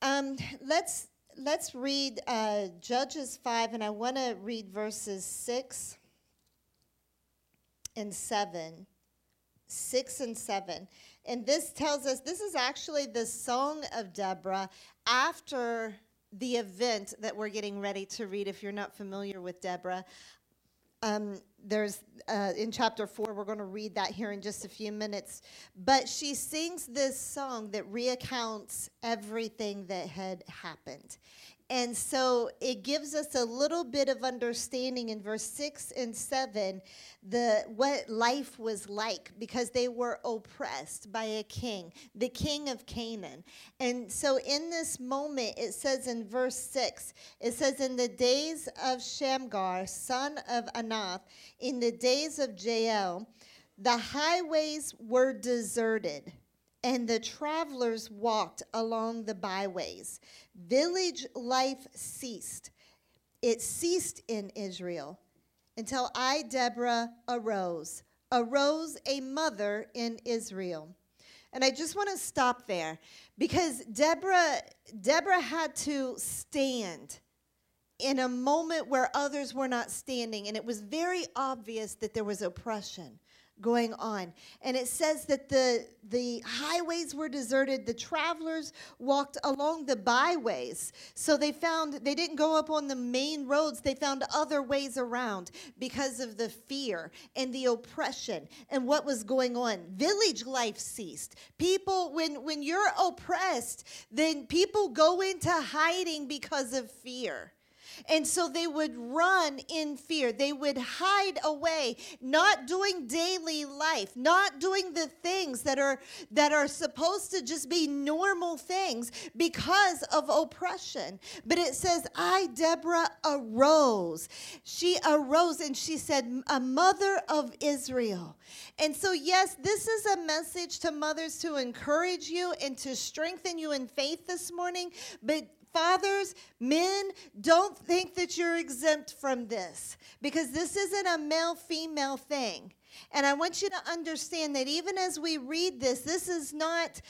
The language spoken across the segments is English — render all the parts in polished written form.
Um, let's let's read Judges 5, and I want to read verses 6 and 7. 6 and 7. And this tells us, this is actually the song of Deborah after the event that we're getting ready to read. If you're not familiar with Deborah, there's in chapter 4, we're going to read that here in just a few minutes. But she sings this song that recounts everything that had happened. And so it gives us a little bit of understanding in verse 6 and 7, what life was like, because they were oppressed by a king, the king of Canaan. And so in this moment, it says in verse 6, it says, in the days of Shamgar, son of Anath, in the days of Jael, the highways were deserted, and the travelers walked along the byways. Village life ceased. It ceased in Israel until I, Deborah, arose a mother in Israel. And I just want to stop there because Deborah had to stand in a moment where others were not standing, and it was very obvious that there was oppression going on. And it says that the highways were deserted, the travelers walked along the byways. So they didn't go up on the main roads, they found other ways around because of the fear and the oppression and what was going on. Village life ceased. People, when you're oppressed, then people go into hiding because of fear. And so they would run in fear. They would hide away, not doing daily life, not doing the things that are supposed to just be normal things because of oppression. But it says, I, Deborah, arose. She arose and she said, a mother of Israel. And so, yes, this is a message to mothers to encourage you and to strengthen you in faith this morning. But fathers, men, don't think that you're exempt from this, because this isn't a male-female thing. And I want you to understand that even as we read this, this is not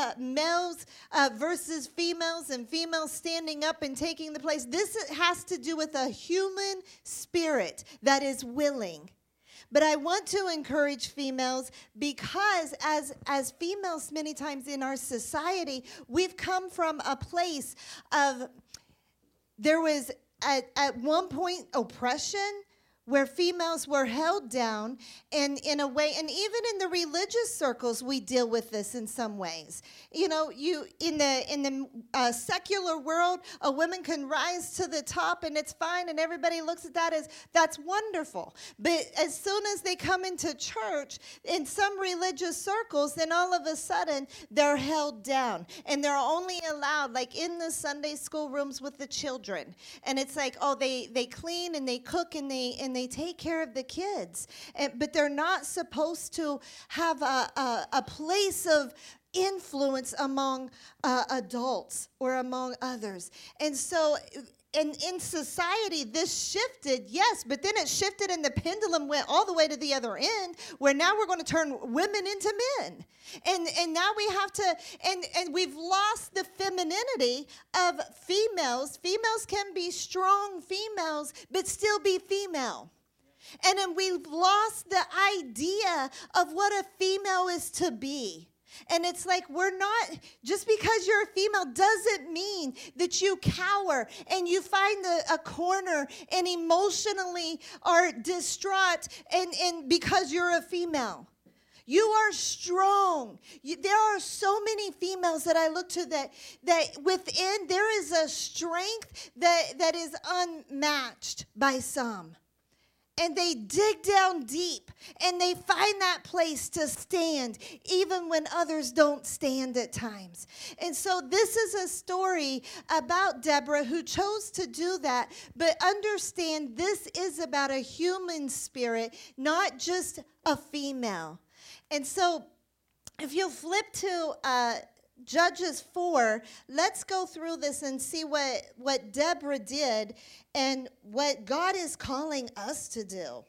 males versus females and females standing up and taking the place. This has to do with a human spirit that is willing. But I want to encourage females, because as females, many times in our society, we've come from a place of, there was at one point oppression, where females were held down, and in a way, and even in the religious circles, we deal with this in some ways. You know, in the secular world, a woman can rise to the top, and it's fine, and everybody looks at that as that's wonderful. But as soon as they come into church, in some religious circles, then all of a sudden they're held down, and they're only allowed, like in the Sunday school rooms with the children, and it's like, oh, they clean and they cook and they take care of the kids, but they're not supposed to have a place of influence among adults or among others. And so in society, this shifted, yes, but then it shifted and the pendulum went all the way to the other end, where now we're going to turn women into men. And now we have to, and we've lost the femininity of females. Females can be strong females, but still be female. And then we've lost the idea of what a female is to be. And it's like, we're not, just because you're a female doesn't mean that you cower and you find a corner and emotionally are distraught and because you're a female. You are strong. There are so many females that I look to that within there is a strength that is unmatched by some. And they dig down deep, and they find that place to stand, even when others don't stand at times. And so this is a story about Deborah who chose to do that. But understand, this is about a human spirit, not just a female. And so if you'll flip to Judges 4, let's go through this and see what Deborah did and what God is calling us to do.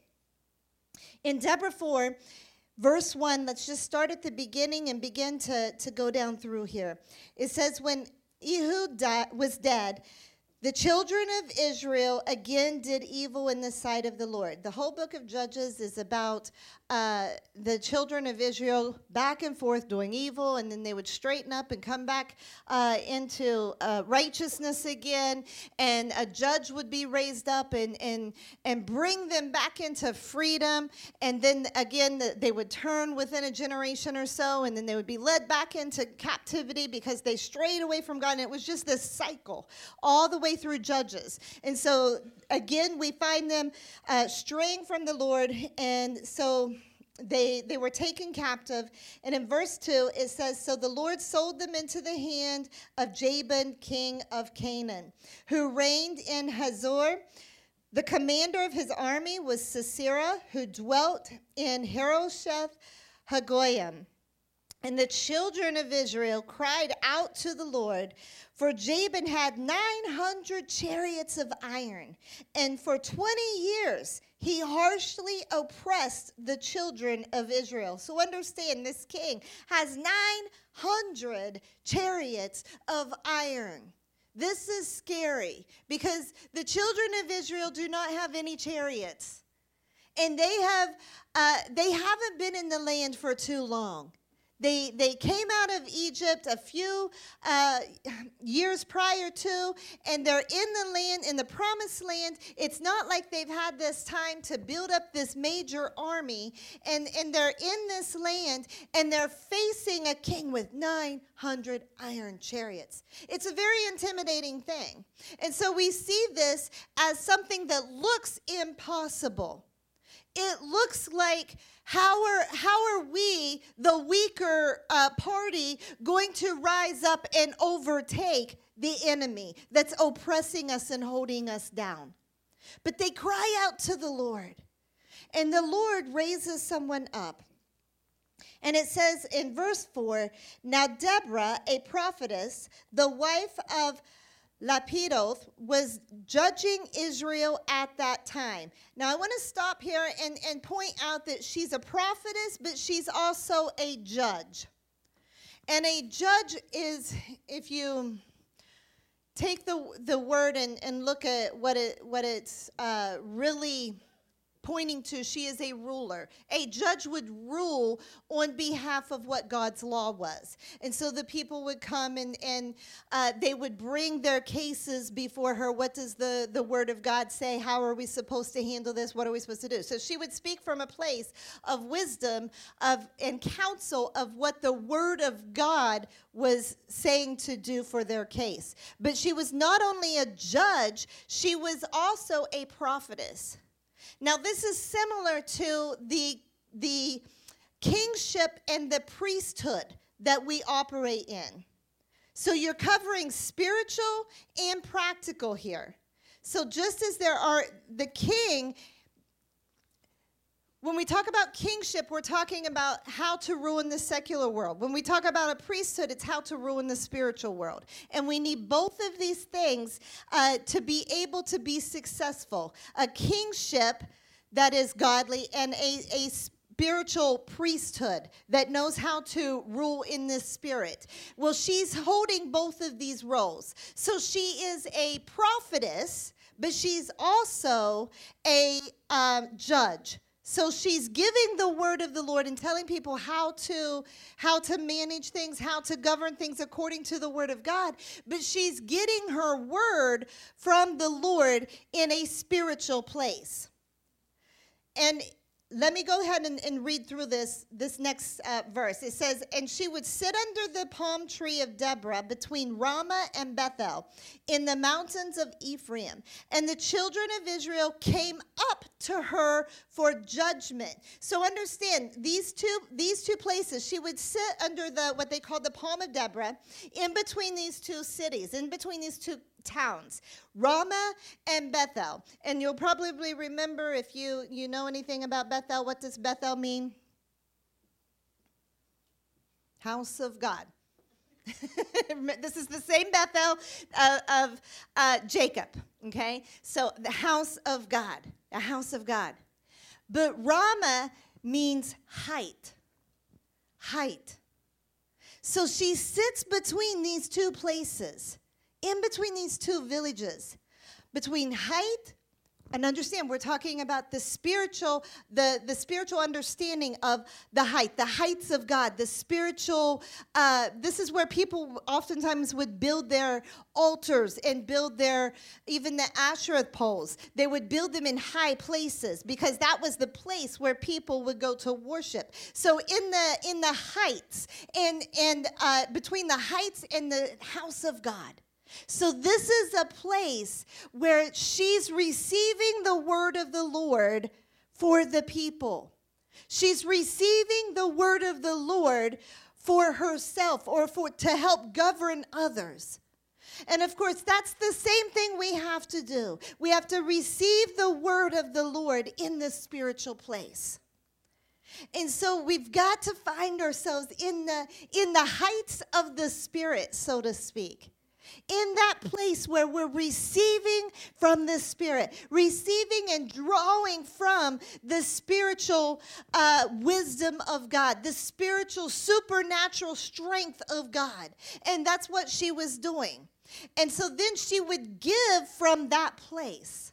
In Deborah 4, verse 1, let's just start at the beginning and begin to go down through here. It says, when was dead, the children of Israel again did evil in the sight of the Lord. The whole book of Judges is about the children of Israel back and forth doing evil, and then they would straighten up and come back into righteousness again, and a judge would be raised up and bring them back into freedom, and then again they would turn within a generation or so, and then they would be led back into captivity because they strayed away from God, and it was just this cycle all the way through Judges. And so again we find them straying from the Lord, and so they were taken captive. And in verse 2 it says, so the Lord sold them into the hand of Jabin, king of Canaan, who reigned in Hazor. The commander of his army was Sisera, who dwelt in Harosheth Hagoyim. And the children of Israel cried out to the Lord, for Jabin had 900 chariots of iron, and for 20 years he harshly oppressed the children of Israel. So understand, this king has 900 chariots of iron. This is scary because the children of Israel do not have any chariots, and they haven't been in the land for too long. They came out of Egypt a few years prior to, and they're in the land, in the promised land. It's not like they've had this time to build up this major army, and they're in this land, and they're facing a king with 900 iron chariots. It's a very intimidating thing. And so we see this as something that looks impossible. It looks like, how are we, the weaker party, going to rise up and overtake the enemy that's oppressing us and holding us down? But they cry out to the Lord, and the Lord raises someone up. And it says in verse 4, now Deborah, a prophetess, the wife of Lapidoth, was judging Israel at that time. Now, I want to stop here and point out that she's a prophetess, but she's also a judge. And a judge is, if you take the word and look at what it's really pointing to, she is a ruler. A judge would rule on behalf of what God's law was. And so the people would come and they would bring their cases before her. What does the word of God say? How are we supposed to handle this? What are we supposed to do? So she would speak from a place of wisdom and counsel of what the word of God was saying to do for their case. But she was not only a judge, she was also a prophetess. Now, this is similar to the kingship and the priesthood that we operate in. So you're covering spiritual and practical here. So just as there are the king, when we talk about kingship, we're talking about how to rule in the secular world. When we talk about a priesthood, it's how to rule in the spiritual world. And we need both of these things to be able to be successful. A kingship that is godly, and a spiritual priesthood that knows how to rule in this spirit. Well, she's holding both of these roles. So she is a prophetess, but she's also a judge. So she's giving the word of the Lord and telling people how to manage things, how to govern things according to the word of God. But she's getting her word from the Lord in a spiritual place. And let me go ahead and read through this next verse. It says, and she would sit under the palm tree of Deborah between Ramah and Bethel in the mountains of Ephraim. And the children of Israel came up to her for judgment. So understand, these two places, she would sit under what they called the palm of Deborah, in between these two cities, in between these two towns, Ramah and Bethel. And you'll probably remember, if you know anything about Bethel, what does Bethel mean? House of God. This is the same Bethel of Jacob, okay? So the house of God, a house of God. But Ramah means height. So she sits between these two places, in between these two villages, between height. And understand, we're talking about the spiritual understanding of the heights of God, the spiritual, this is where people oftentimes would build their altars and build even the Asherah poles. They would build them in high places because that was the place where people would go to worship. So in the heights and between the heights and the house of God. So this is a place where she's receiving the word of the Lord for the people. She's receiving the word of the Lord for herself or to help govern others. And of course, that's the same thing we have to do. We have to receive the word of the Lord in the spiritual place. And so we've got to find ourselves in the heights of the Spirit, so to speak. In that place where we're receiving from the Spirit, receiving and drawing from the spiritual wisdom of God, the spiritual supernatural strength of God. And that's what she was doing. And so then she would give from that place.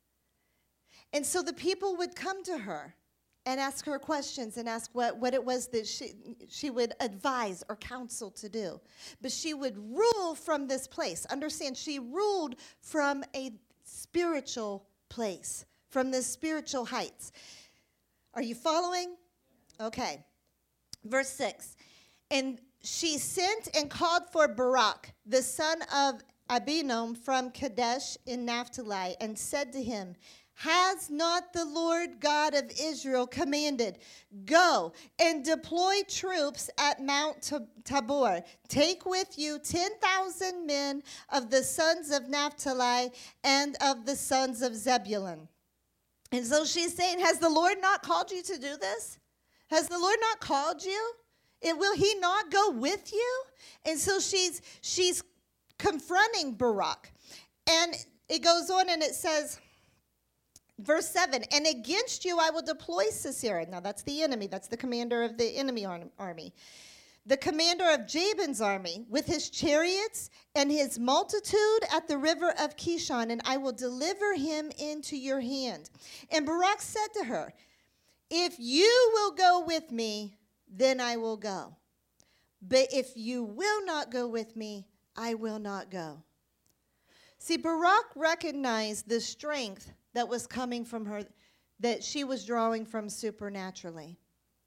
And so the people would come to her and ask her questions and ask what it was that she would advise or counsel to do. But she would rule from this place. Understand, she ruled from a spiritual place, from the spiritual heights. Are you following? Okay. Verse 6. And she sent and called for Barak, the son of Abinoam from Kadesh in Naphtali, and said to him, has not the Lord God of Israel commanded, go and deploy troops at Mount Tabor. Take with you 10,000 men of the sons of Naphtali and of the sons of Zebulun. And so she's saying, has the Lord not called you to do this? Has the Lord not called you? And will he not go with you? And so she's confronting Barak. And it goes on and it says, verse 7, and against you I will deploy Sisera. Now that's the enemy. That's the commander of the enemy army. The commander of Jabin's army with his chariots and his multitude at the river of Kishon, and I will deliver him into your hand. And Barak said to her, if you will go with me, then I will go. But if you will not go with me, I will not go. See, Barak recognized the strength that was coming from her, that she was drawing from supernaturally.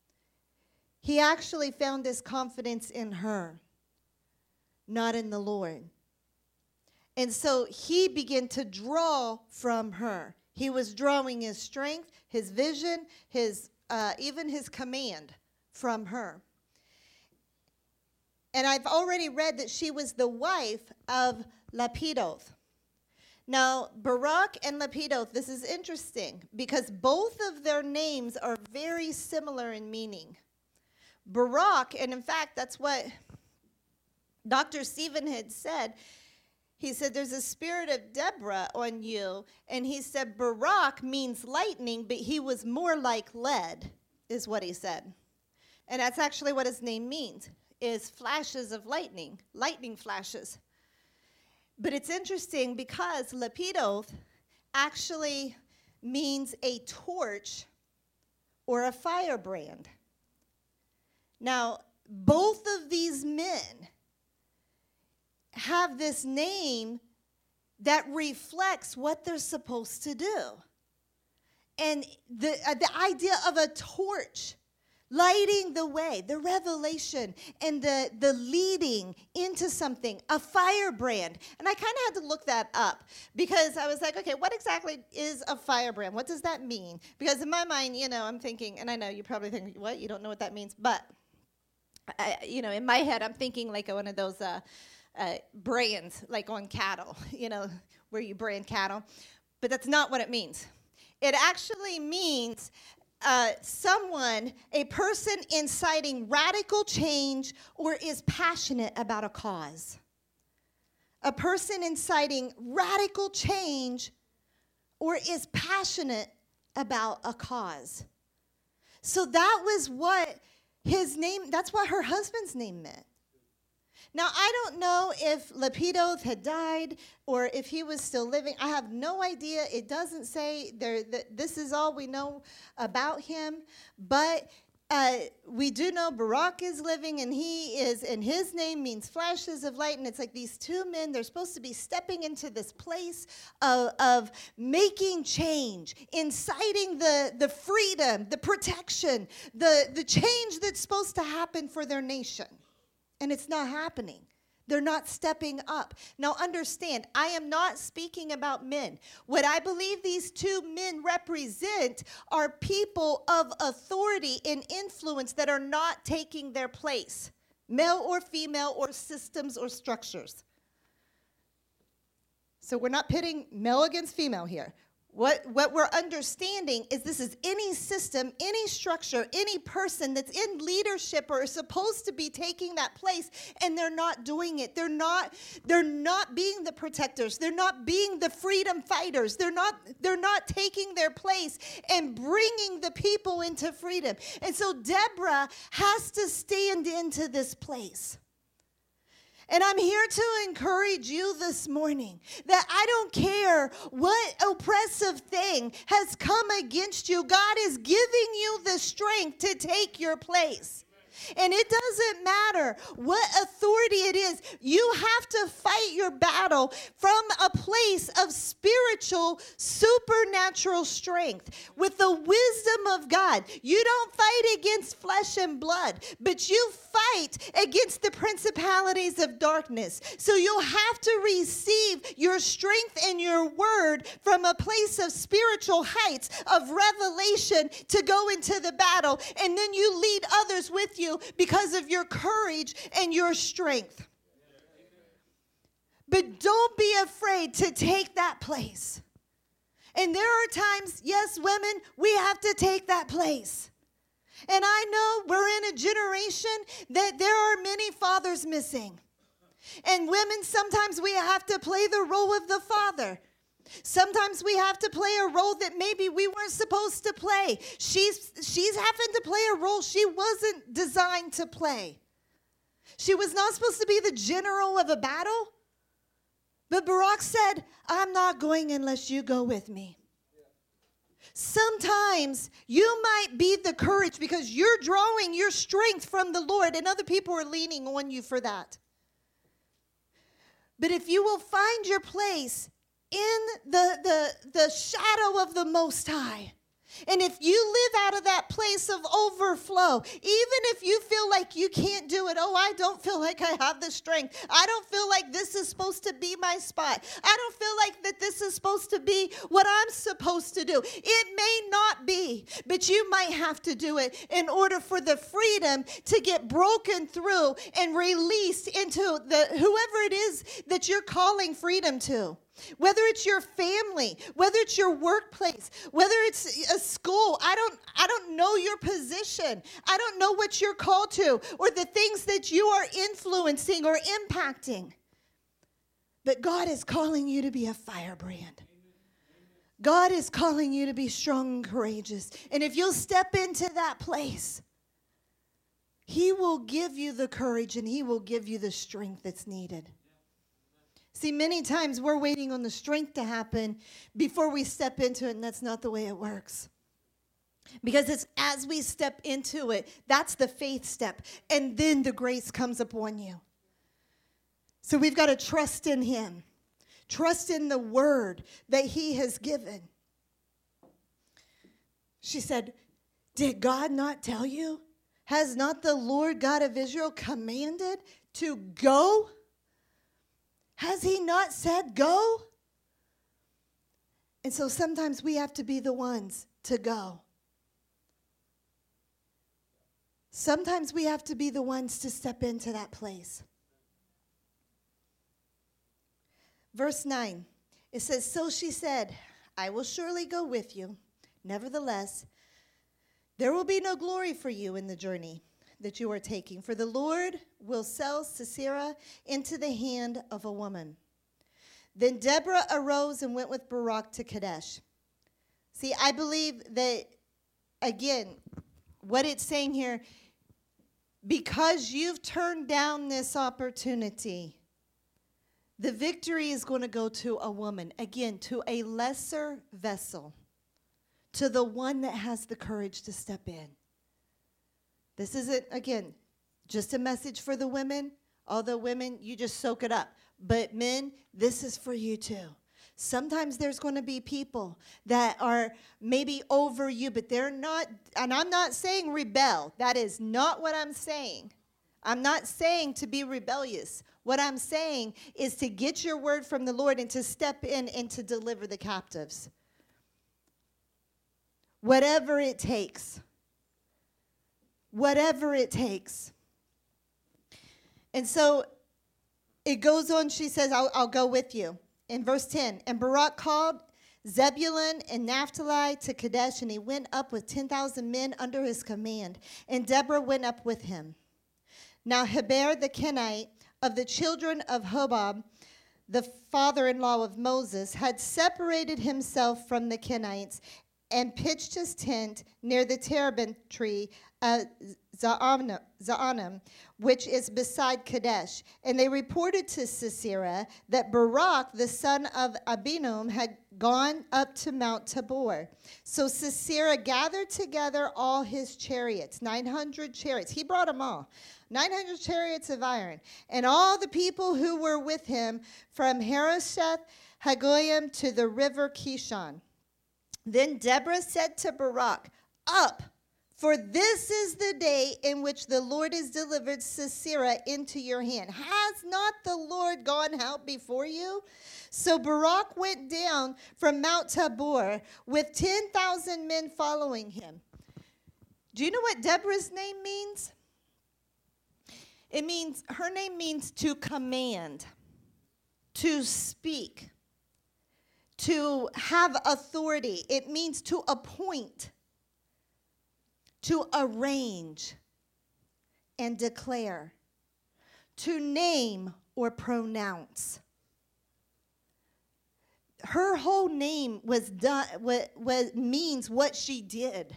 He actually found his confidence in her, not in the Lord. And so he began to draw from her. He was drawing his strength, his vision, even his command from her. And I've already read that she was the wife of Lapidoth. Now, Barak and Lapidoth, this is interesting because both of their names are very similar in meaning. Barak, and in fact, that's what Dr. Stephen had said. He said, there's a spirit of Deborah on you. And he said, Barak means lightning, but he was more like lead, is what he said. And that's actually what his name means, is flashes of lightning flashes. But it's interesting because Lapidoth actually means a torch or a firebrand. Now, both of these men have this name that reflects what they're supposed to do. And the idea of a torch lighting the way, the revelation, and the leading into something, a firebrand. And I kind of had to look that up because I was like, okay, what exactly is a firebrand? What does that mean? Because in my mind, I'm thinking, and I know you probably think, what? You don't know what that means? But, in my head, I'm thinking like one of those brands, like on cattle, where you brand cattle. But that's not what it means. It actually means a person inciting radical change or is passionate about a cause. A person inciting radical change or is passionate about a cause. So that was what his name, that's what her husband's name meant. Now, I don't know if Lapidoth had died or if he was still living. I have no idea. It doesn't say there that this is all we know about him. But we do know Barak is living, and and his name means flashes of light. And it's like these two men, they're supposed to be stepping into this place of making change, inciting the freedom, the protection, the change that's supposed to happen for their nation. And it's not happening. They're not stepping up. Now understand, I am not speaking about men. What I believe these two men represent are people of authority and influence that are not taking their place, male or female or systems or structures. So we're not pitting male against female here. What we're understanding is this is any system, any structure, any person that's in leadership or is supposed to be taking that place, and they're not doing it. They're not being the protectors. They're not being the freedom fighters. They're not taking their place and bringing the people into freedom. And so Deborah has to stand into this place. And I'm here to encourage you this morning that I don't care what oppressive thing has come against you. God is giving you the strength to take your place. And it doesn't matter what authority it is. You have to fight your battle from a place of spiritual, supernatural strength with the wisdom of God. You don't fight against flesh and blood, but you fight against the principalities of darkness. So you'll have to receive your strength and your word from a place of spiritual heights of revelation to go into the battle. And then you lead others with you because of your courage and your strength. But don't be afraid to take that place. And there are times, yes, women, we have to take that place. And I know we're in a generation that there are many fathers missing. And women, sometimes we have to play the role of the father. Sometimes we have to play a role that maybe we weren't supposed to play. She's having to play a role she wasn't designed to play. She was not supposed to be the general of a battle. But Barak said, I'm not going unless you go with me. Sometimes you might be the courage because you're drawing your strength from the Lord and other people are leaning on you for that. But if you will find your place in the shadow of the Most High, and if you live out of that place of overflow, even if you feel like you can't do it, oh, I don't feel like I have the strength. I don't feel like this is supposed to be my spot. I don't feel like that this is supposed to be what I'm supposed to do. It may not be, but you might have to do it in order for the freedom to get broken through and released into whoever it is that you're calling freedom to. Whether it's your family, whether it's your workplace, whether it's a school, I don't know your position. I don't know what you're called to or the things that you are influencing or impacting. But God is calling you to be a firebrand. God is calling you to be strong and courageous. And if you'll step into that place, He will give you the courage and He will give you the strength that's needed. See, many times we're waiting on the strength to happen before we step into it, and that's not the way it works. Because it's as we step into it, that's the faith step, and then the grace comes upon you. So we've got to trust in Him. Trust in the word that He has given. She said, did God not tell you? Has not the Lord God of Israel commanded to go? Has He not said go? And so sometimes we have to be the ones to go. Sometimes we have to be the ones to step into that place. Verse 9, it says, so she said, I will surely go with you. Nevertheless, there will be no glory for you in the journey that you are taking, for the Lord will sell Sisera into the hand of a woman. Then Deborah arose and went with Barak to Kadesh. See, I believe that, again, what it's saying here, because you've turned down this opportunity, the victory is going to go to a woman, again, to a lesser vessel, to the one that has the courage to step in. This isn't, again, just a message for the women. Although women, you just soak it up. But men, this is for you too. Sometimes there's going to be people that are maybe over you, but they're not, and I'm not saying rebel. That is not what I'm saying. I'm not saying to be rebellious. What I'm saying is to get your word from the Lord and to step in and to deliver the captives. Whatever it takes. Whatever it takes. And so it goes on, she says, I'll go with you. In verse 10, and Barak called Zebulun and Naphtali to Kadesh, and he went up with 10,000 men under his command. And Deborah went up with him. Now Heber the Kenite of the children of Hobab, the father-in-law of Moses, had separated himself from the Kenites and pitched his tent near the terebinth tree Zaanim, which is beside Kadesh. And they reported to Sisera that Barak, the son of Abinoam, had gone up to Mount Tabor. So Sisera gathered together all his chariots, 900 chariots. He brought them all. 900 chariots of iron. And all the people who were with him from Harosheth Hagoyim to the river Kishon. Then Deborah said to Barak, "Up, for this is the day in which the Lord has delivered Sisera into your hand. Has not the Lord gone out before you?" So Barak went down from Mount Tabor with 10,000 men following him. Do you know what Deborah's name means? Her name means to command, to speak, to have authority. It means to appoint, to arrange and declare, to name or pronounce. Her whole name means what she did.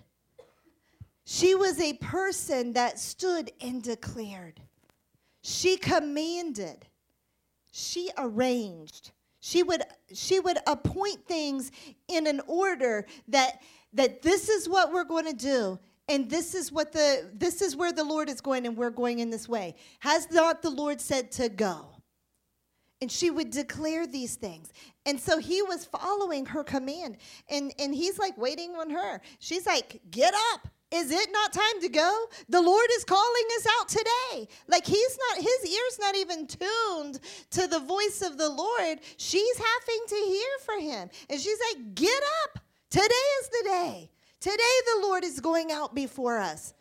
She was a person that stood and declared. She commanded. She arranged. She would appoint things in an order that this is what we're going to do. And this is where the Lord is going, and we're going in this way. Has not the Lord said to go? And she would declare these things. And so he was following her command. And he's like waiting on her. She's like, "Get up. Is it not time to go? The Lord is calling us out today." Like his ear's not even tuned to the voice of the Lord. She's having to hear for him. And she's like, "Get up. Today is the day. Today the Lord is going out before us."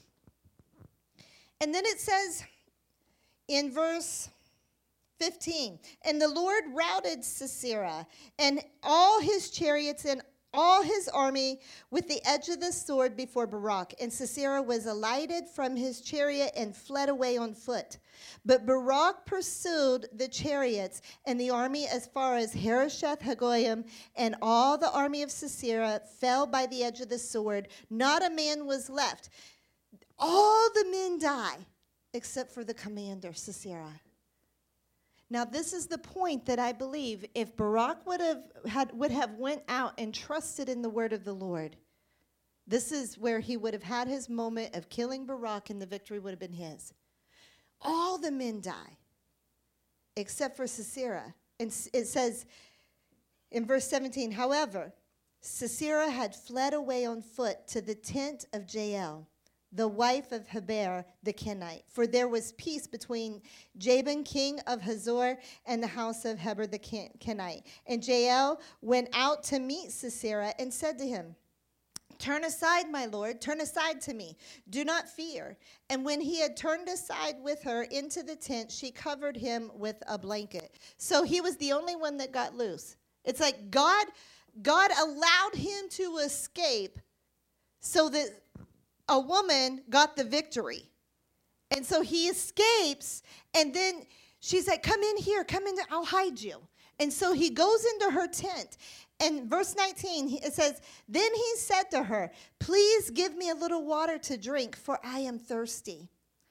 And then it says in verse 15, and the Lord routed Sisera and all his chariots and all his army with the edge of the sword before Barak. And Sisera was alighted from his chariot and fled away on foot. But Barak pursued the chariots and the army as far as Harosheth Hagoyim, and all the army of Sisera fell by the edge of the sword. Not a man was left. All the men die except for the commander, Sisera. Now, this is the point that I believe if Barak would have went out and trusted in the word of the Lord, this is where he would have had his moment of killing Barak, and the victory would have been his. All the men die except for Sisera. And it says in verse 17, however, Sisera had fled away on foot to the tent of Jael, the wife of Heber the Kenite. For there was peace between Jabin, king of Hazor, and the house of Heber the Kenite. And Jael went out to meet Sisera and said to him, "Turn aside, my lord, turn aside to me. Do not fear." And when he had turned aside with her into the tent, she covered him with a blanket. So he was the only one that got loose. It's like God allowed him to escape so that a woman got the victory. And so he escapes, and then she's like, "Come in here, come in, I'll hide you." And so he goes into her tent. And verse 19, it says, then he said to her, "Please give me a little water to drink, for I am thirsty."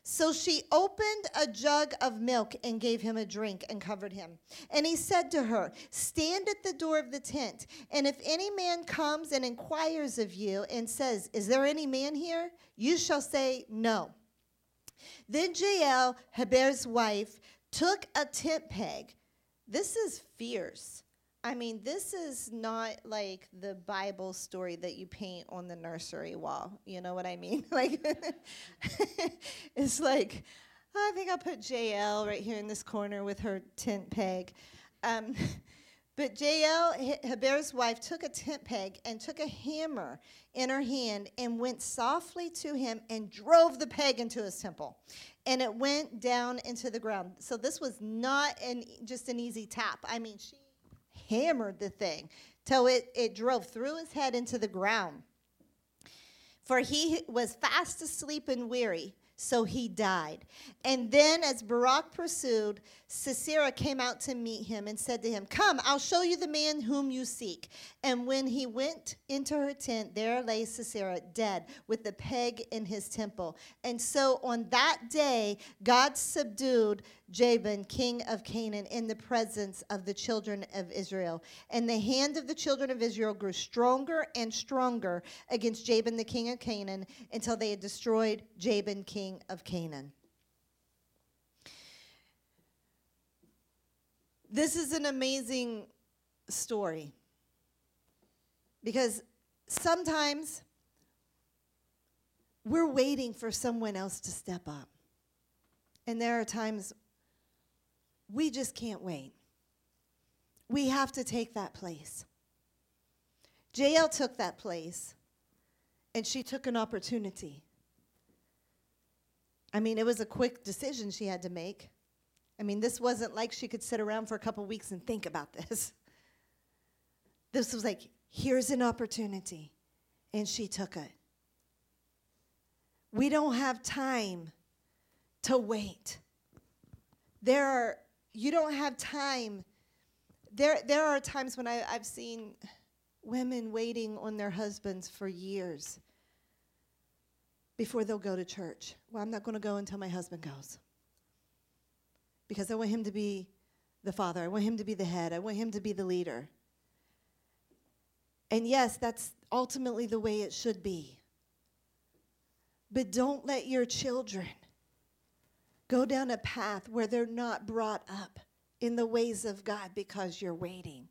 So she opened a jug of milk and gave him a drink and covered him. And he said to her, stand at the door of the tent, and if any man comes and inquires of you and says, is there any man here? You shall say, no. Then Jael, Heber's wife, took a tent peg. This is fierce. I mean, this is not like the Bible story that you paint on the nursery wall. You know what I mean? Like, it's like, I think I'll put Jael right here in this corner with her tent peg. But Jael, Heber's wife, took a tent peg and took a hammer in her hand and went softly to him and drove the peg into his temple. And it went down into the ground. So this was not just an easy tap. I mean, she hammered the thing till it drove through his head into the ground. For he was fast asleep and weary, so he died. And then as Barak pursued, Sisera came out to meet him and said to him, come, I'll show you the man whom you seek. And when he went into her tent, there lay Sisera dead with the peg in his temple. And so on that day, God subdued Jabin, king of Canaan, in the presence of the children of Israel. And the hand of the children of Israel grew stronger and stronger against Jabin, the king of Canaan, until they had destroyed Jabin, king of Canaan. This is an amazing story because sometimes we're waiting for someone else to step up. And there are times we just can't wait. We have to take that place. Jael took that place, and she took an opportunity. I mean, it was a quick decision she had to make. I mean, this wasn't like she could sit around for a couple weeks and think about this. This was like, here's an opportunity, and she took it. We don't have time to wait. You don't have time. There are times when I've seen women waiting on their husbands for years before they'll go to church. Well, I'm not going to go until my husband goes, because I want him to be the father. I want him to be the head. I want him to be the leader. And yes, that's ultimately the way it should be. But don't let your children go down a path where they're not brought up in the ways of God because you're waiting.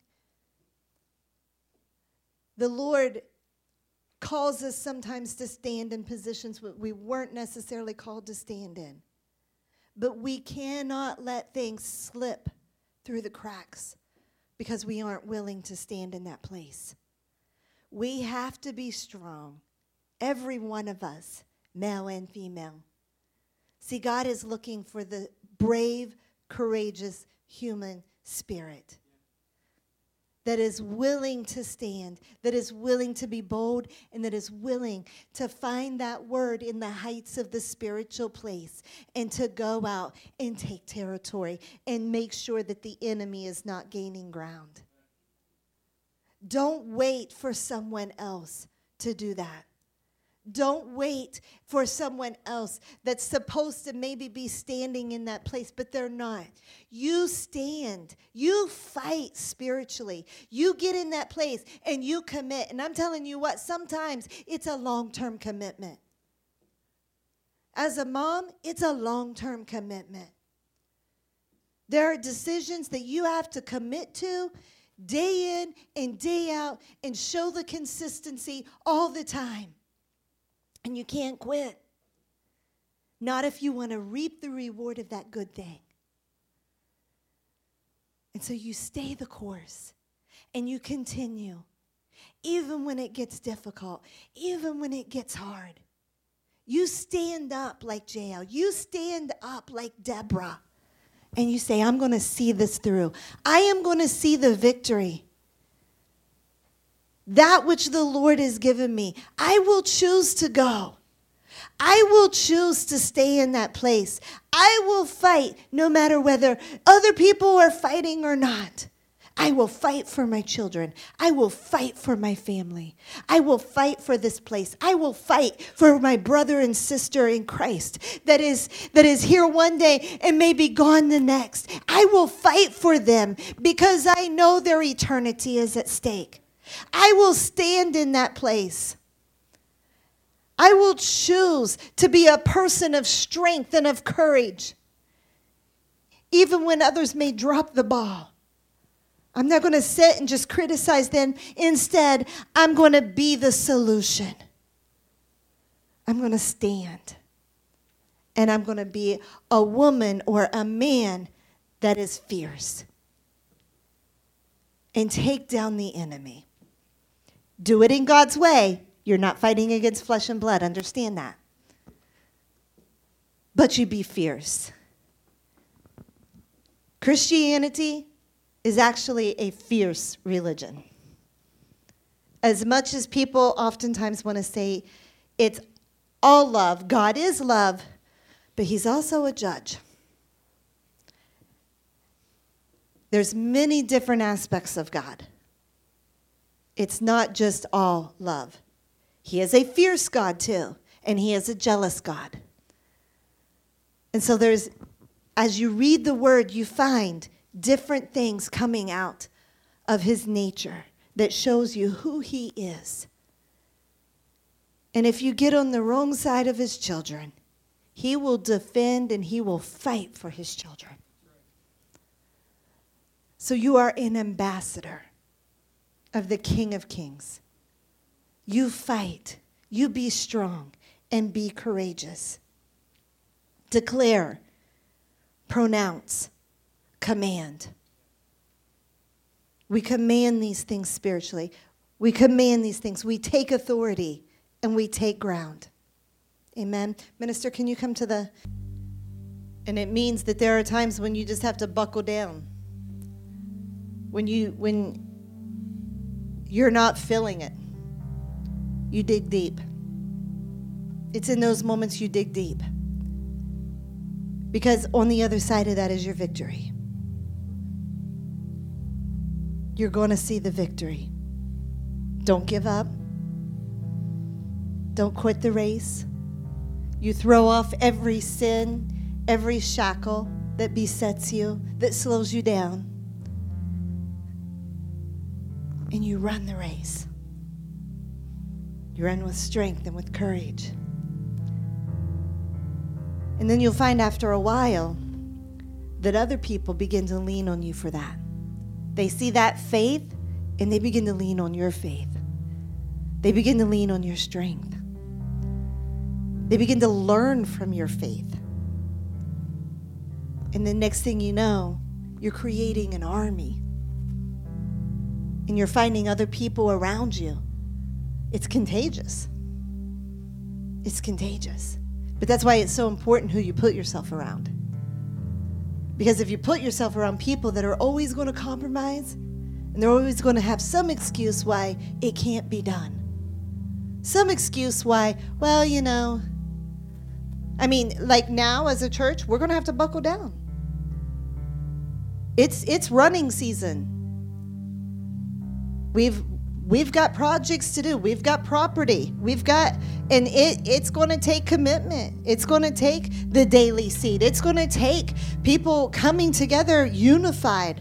The Lord calls us sometimes to stand in positions we weren't necessarily called to stand in. But we cannot let things slip through the cracks because we aren't willing to stand in that place. We have to be strong, every one of us, male and female. See, God is looking for the brave, courageous human spirit that is willing to stand, that is willing to be bold, and that is willing to find that word in the heights of the spiritual place and to go out and take territory and make sure that the enemy is not gaining ground. Don't wait for someone else to do that. Don't wait for someone else that's supposed to maybe be standing in that place, but they're not. You stand. You fight spiritually. You get in that place and you commit. And I'm telling you what, sometimes it's a long-term commitment. As a mom, it's a long-term commitment. There are decisions that you have to commit to day in and day out and show the consistency all the time. And you can't quit. Not if you want to reap the reward of that good thing. And so you stay the course and you continue. Even when it gets difficult, even when it gets hard. You stand up like Jael. You stand up like Deborah. And you say, I'm going to see this through. I am going to see the victory. That which the Lord has given me, I will choose to go. I will choose to stay in that place. I will fight no matter whether other people are fighting or not. I will fight for my children. I will fight for my family. I will fight for this place. I will fight for my brother and sister in Christ that is here one day and may be gone the next. I will fight for them because I know their eternity is at stake. I will stand in that place. I will choose to be a person of strength and of courage, even when others may drop the ball. I'm not going to sit and just criticize them. Instead, I'm going to be the solution. I'm going to stand. And I'm going to be a woman or a man that is fierce. And take down the enemy. Do it in God's way. You're not fighting against flesh and blood. Understand that. But you be fierce. Christianity is actually a fierce religion. As much as people oftentimes want to say it's all love, God is love, but he's also a judge. There's many different aspects of God. It's not just all love. He is a fierce God too, and he is a jealous God. And so as you read the word, you find different things coming out of his nature that shows you who he is. And if you get on the wrong side of his children, he will defend and he will fight for his children. So you are an ambassador of the King of Kings. You fight, you be strong, and be courageous. Declare, pronounce, command. We command these things spiritually. We command these things. We take authority and we take ground. Amen. Minister, can you come to the... And it means that there are times when you just have to buckle down. When you're not feeling it, you dig deep. It's in those moments you dig deep. Because on the other side of that is your victory. You're going to see the victory. Don't give up. Don't quit the race. You throw off every sin, every shackle that besets you, that slows you down. And you run the race. You run with strength and with courage. And then you'll find after a while that other people begin to lean on you for that. They see that faith and they begin to lean on your faith. They begin to lean on your strength. They begin to learn from your faith. And the next thing you know, you're creating an army. And you're finding other people around you. It's contagious. It's contagious. But that's why it's so important who you put yourself around. Because if you put yourself around people that are always going to compromise, and they're always going to have some excuse why it can't be done. Some excuse why, well, you know, I mean, like now as a church, we're going to have to buckle down. It's running season. We've got projects to do. We've got property. And it's going to take commitment. It's going to take the daily seed. It's going to take people coming together unified.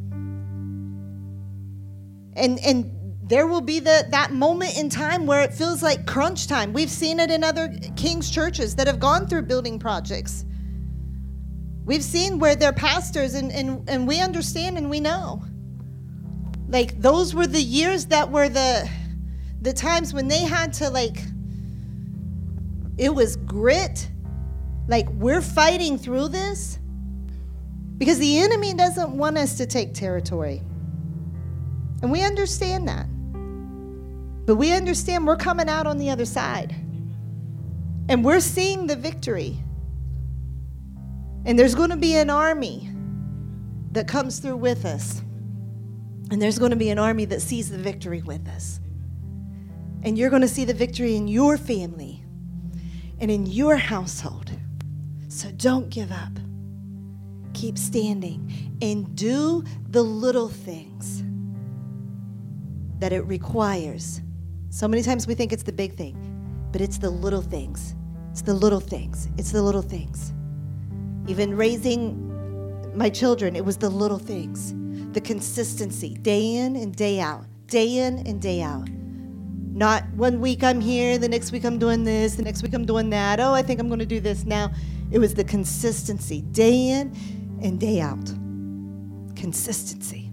And there will be that moment in time where it feels like crunch time. We've seen it in other King's churches that have gone through building projects. We've seen where they're pastors, and we understand and we know. Like, those were the years that were the times when they had to, like, it was grit. Like, we're fighting through this because the enemy doesn't want us to take territory. And we understand that. But we understand we're coming out on the other side. And we're seeing the victory. And there's going to be an army that comes through with us. And there's going to be an army that sees the victory with us. And you're going to see the victory in your family and in your household. So don't give up. keep standing, and do the little things that it requires. So many times we think it's the big thing, but it's the little things. It's the little things. It's the little things. Even raising my children, it was the little things. The consistency, day in and day out. Day in and day out. Not 1 week I'm here, the next week I'm doing this, the next week I'm doing that. Oh, I think I'm going to do this now. It was the consistency, day in and day out. Consistency.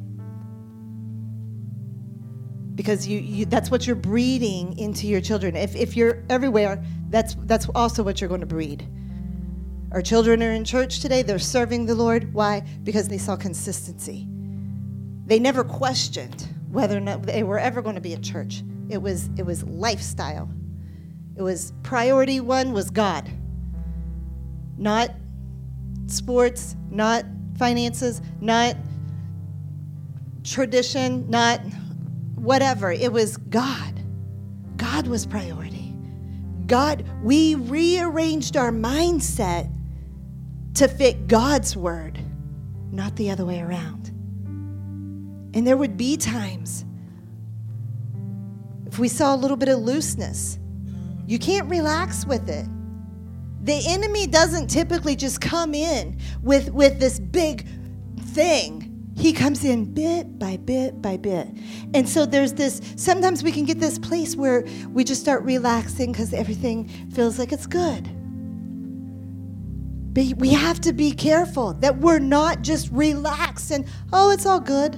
Because that's what you're breeding into your children. If you're everywhere, that's also what you're going to breed. Our children are in church today. They're serving the Lord. Why? Because they saw consistency. They never questioned whether or not they were ever going to be at church. It was lifestyle. It was priority one was God. Not sports, not finances, not tradition, not whatever. It was God. God was priority. God, we rearranged our mindset to fit God's word, not the other way around. And there would be times if we saw a little bit of looseness, you can't relax with it. The enemy doesn't typically just come in with this big thing. He comes in bit by bit by bit. And so there's this, sometimes we can get this place where we just start relaxing because everything feels like it's good. But we have to be careful that we're not just relaxed and, oh, it's all good.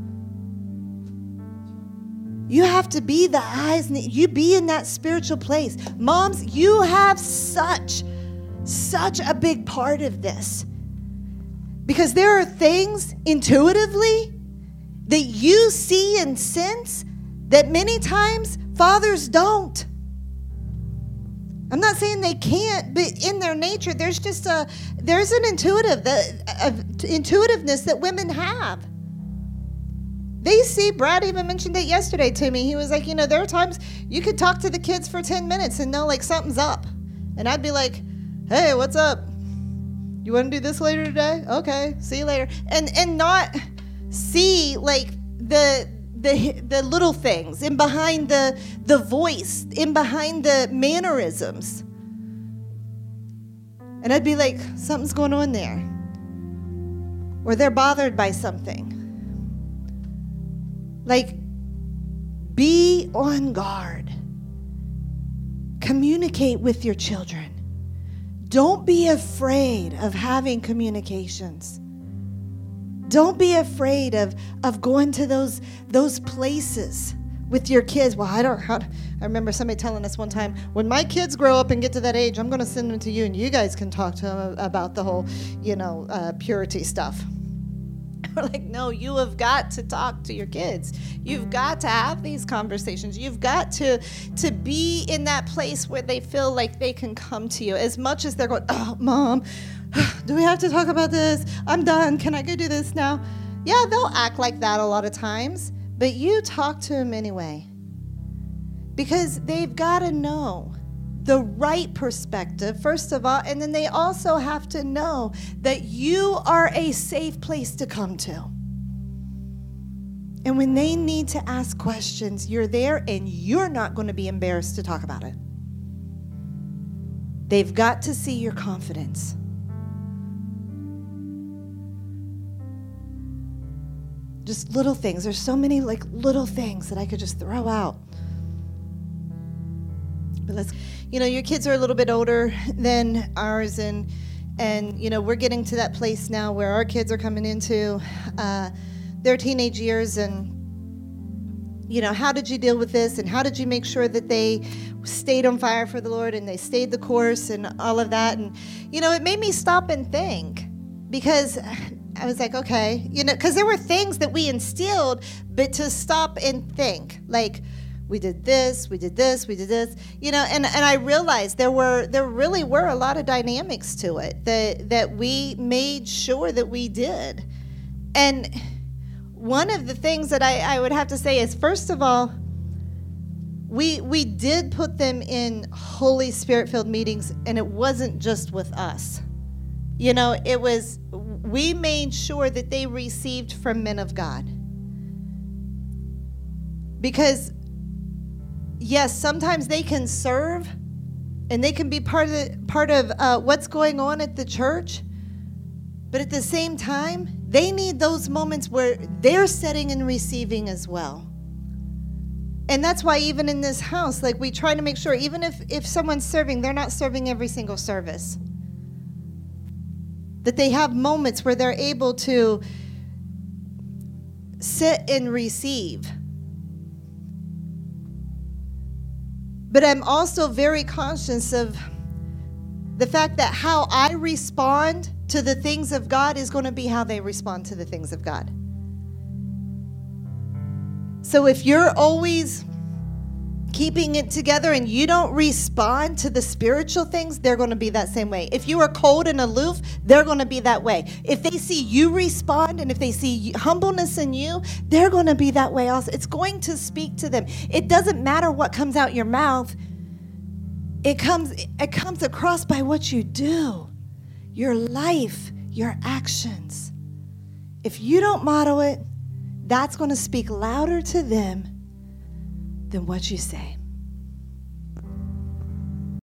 You have to be the eyes, and you be in that spiritual place. Moms, you have such a big part of this. Because there are things intuitively that you see and sense that many times fathers don't. I'm not saying they can't, but in their nature, there's an intuitiveness that women have. They see, Brad even mentioned it yesterday to me. He was like, there are times you could talk to the kids for 10 minutes and know like something's up. And I'd be like, hey, what's up? You want to do this later today? Okay, see you later. And not see like the little things in behind the voice, in behind the mannerisms. And I'd be like, something's going on there. Or they're bothered by something. Like, be on guard. Communicate with your children. Don't be afraid of having communications. Don't be afraid of going to those places with your kids. Well, I remember somebody telling us one time, when my kids grow up and get to that age, I'm going to send them to you, and you guys can talk to them about the whole, purity stuff. We're like, no, you have got to talk to your kids. You've got to have these conversations. You've got to be in that place where they feel like they can come to you. As much as they're going, oh, Mom, do we have to talk about this? I'm done. Can I go do this now? Yeah, they'll act like that a lot of times. But you talk to them anyway. Because they've got to know the right perspective, first of all, and then they also have to know that you are a safe place to come to. And when they need to ask questions, you're there and you're not going to be embarrassed to talk about it. They've got to see your confidence. Just little things. There's so many like little things that I could just throw out. But your kids are a little bit older than ours, and we're getting to that place now where our kids are coming into their teenage years, and how did you deal with this, and how did you make sure that they stayed on fire for the Lord and they stayed the course and all of that? And it made me stop and think, because I was like, okay, because there were things that we instilled, but to stop and think, like, we did this, we did this, we did this, and I realized there really were a lot of dynamics to it that we made sure that we did. And one of the things that I would have to say is, first of all, we did put them in Holy Spirit-filled meetings, and it wasn't just with us. It was we made sure that they received from men of God. Because, yes, sometimes they can serve and they can be part of what's going on at the church. But at the same time, they need those moments where they're setting and receiving as well. And that's why even in this house, like, we try to make sure, even if someone's serving, they're not serving every single service. That they have moments where they're able to sit and receive. But I'm also very conscious of the fact that how I respond to the things of God is going to be how they respond to the things of God. So if you're always keeping it together and you don't respond to the spiritual things, they're going to be that same way. If you are cold and aloof, they're going to be that way. If they see you respond and if they see humbleness in you, they're going to be that way also. It's going to speak to them. It doesn't matter what comes out your mouth. It comes across by what you do, your life, your actions. If you don't model it, that's going to speak louder to them than what you say.